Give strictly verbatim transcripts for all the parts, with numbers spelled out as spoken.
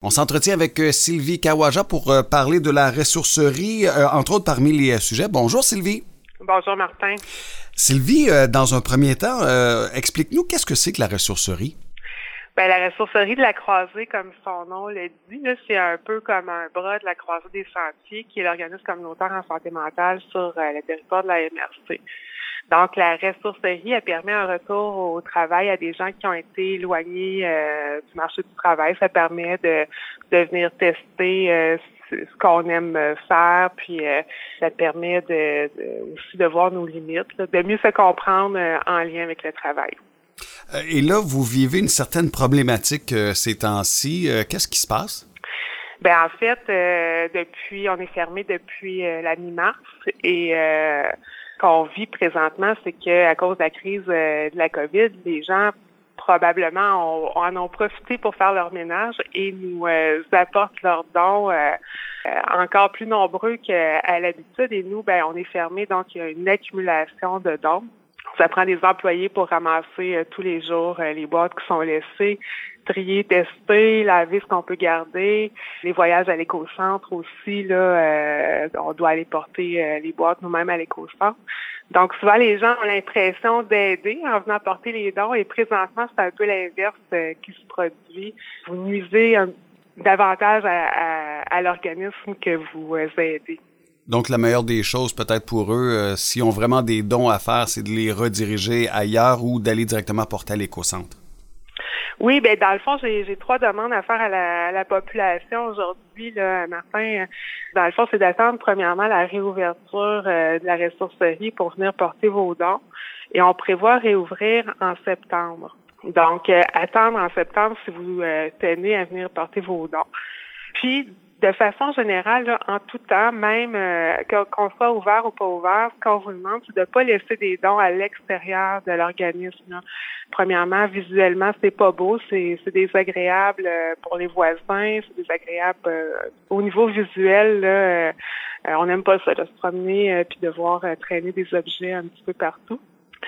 On s'entretient avec euh, Sylvie Kawaja pour euh, parler de la ressourcerie, euh, entre autres parmi les euh, sujets. Bonjour Sylvie. Bonjour Martin. Sylvie, euh, dans un premier temps, euh, explique-nous qu'est-ce que c'est que la ressourcerie? Ben, la ressourcerie de la Croisée, comme son nom le dit, là, c'est un peu comme un bras de la Croisée des Sentiers, qui est l'organisme communautaire en santé mentale sur euh, le territoire de la M R C. Donc, la ressourcerie, elle permet un retour au travail à des gens qui ont été éloignés euh, du marché du travail. Ça permet de, de venir tester euh, ce qu'on aime faire, puis euh, ça permet de, de, aussi de voir nos limites, là, de mieux se comprendre euh, en lien avec le travail. Et là, vous vivez une certaine problématique euh, ces temps-ci. Euh, qu'est-ce qui se passe? Ben en fait, euh, depuis, on est fermé depuis euh, la mi-mars et euh, qu'on vit présentement, c'est que à cause de la crise euh, de la COVID, les gens probablement ont, en ont profité pour faire leur ménage et nous euh, apportent leurs dons euh, euh, encore plus nombreux qu'à l'habitude. Et nous, ben on est fermé, donc il y a une accumulation de dons. Ça prend des employés pour ramasser euh, tous les jours euh, les boîtes qui sont laissées, trier, tester, laver ce qu'on peut garder. Les voyages à l'éco-centre aussi, là, euh, on doit aller porter euh, les boîtes nous-mêmes à l'éco-centre. Donc souvent, les gens ont l'impression d'aider en venant porter les dons et présentement, c'est un peu l'inverse euh, qui se produit. Vous nuisez un, davantage à, à, à l'organisme que vous euh, aidez. Donc, la meilleure des choses, peut-être pour eux, euh, s'ils ont vraiment des dons à faire, c'est de les rediriger ailleurs ou d'aller directement porter à l'éco-centre. Oui, ben dans le fond, j'ai, j'ai trois demandes à faire à la, à la population aujourd'hui, là, Martin. Dans le fond, c'est d'attendre premièrement la réouverture euh, de la ressourcerie pour venir porter vos dons. Et on prévoit réouvrir en septembre. Donc, euh, attendre en septembre si vous euh, tenez à venir porter vos dons. Puis, de façon générale, là, en tout temps, même euh, qu'on soit ouvert ou pas ouvert, ce qu'on vous demande, c'est de ne pas laisser des dons à l'extérieur de l'organisme. Là. Premièrement, visuellement, c'est pas beau, c'est, c'est désagréable euh, pour les voisins, c'est désagréable euh, au niveau visuel. Là, euh, on n'aime pas ça, de se promener euh, puis de voir euh, traîner des objets un petit peu partout.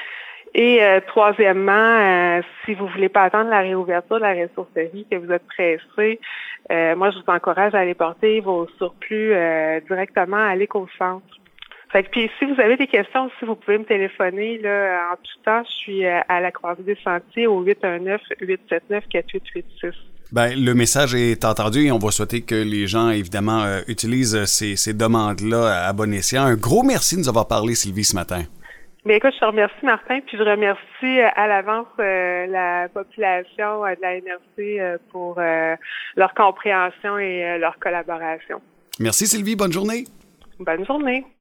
Et euh, troisièmement, euh, si vous voulez pas attendre la réouverture de la ressourcerie, que vous êtes pressé, euh, moi je vous encourage à aller porter vos surplus euh, directement à l'éco-centre. Fait que puis si vous avez des questions aussi, vous pouvez me téléphoner là en tout temps. Je suis euh, à la Croisée des Sentiers au huit un neuf, huit sept neuf, quatre huit huit six. Ben, le message est entendu et on va souhaiter que les gens, évidemment, euh, utilisent ces, ces demandes-là à bon escient. Un gros merci de nous avoir parlé, Sylvie, ce matin. Bien, écoute, je te remercie, Martin, puis je remercie à l'avance euh, la population euh, de la M R C euh, pour euh, leur compréhension et euh, leur collaboration. Merci, Sylvie. Bonne journée. Bonne journée.